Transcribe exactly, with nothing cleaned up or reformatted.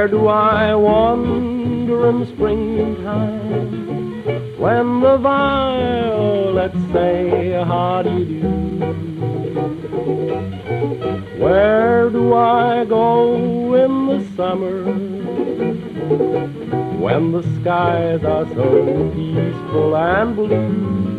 Where do I wander in springtime when the violets say how do you do? Where do I go in the summer when the skies are so peaceful and blue?